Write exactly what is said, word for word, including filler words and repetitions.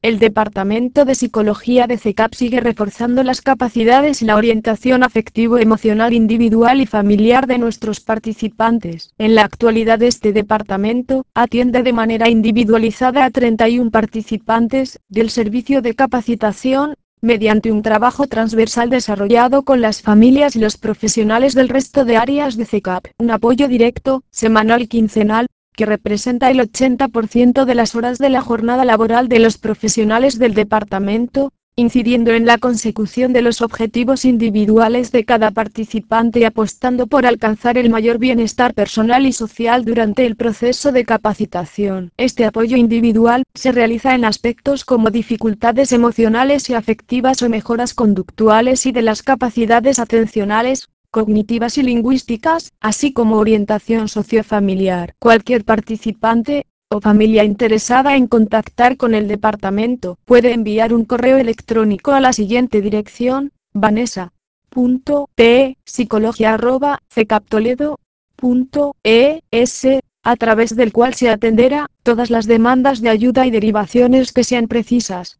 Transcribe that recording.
El Departamento de Psicología de C E C A P sigue reforzando las capacidades y la orientación afectivo-emocional individual y familiar de nuestros participantes. En la actualidad este departamento atiende de manera individualizada a treinta y uno participantes del servicio de capacitación, mediante un trabajo transversal desarrollado con las familias y los profesionales del resto de áreas de C E C A P. Un apoyo directo, semanal y quincenal, que representa el ochenta por ciento de las horas de la jornada laboral de los profesionales del departamento, incidiendo en la consecución de los objetivos individuales de cada participante y apostando por alcanzar el mayor bienestar personal y social durante el proceso de capacitación. Este apoyo individual se realiza en aspectos como dificultades emocionales y afectivas o mejoras conductuales y de las capacidades atencionales, cognitivas y lingüísticas, así como orientación sociofamiliar. Cualquier participante o familia interesada en contactar con el departamento puede enviar un correo electrónico a la siguiente dirección: vanessa punto p psicología arroba cecaptoledo punto es, a través del cual se atenderá todas las demandas de ayuda y derivaciones que sean precisas.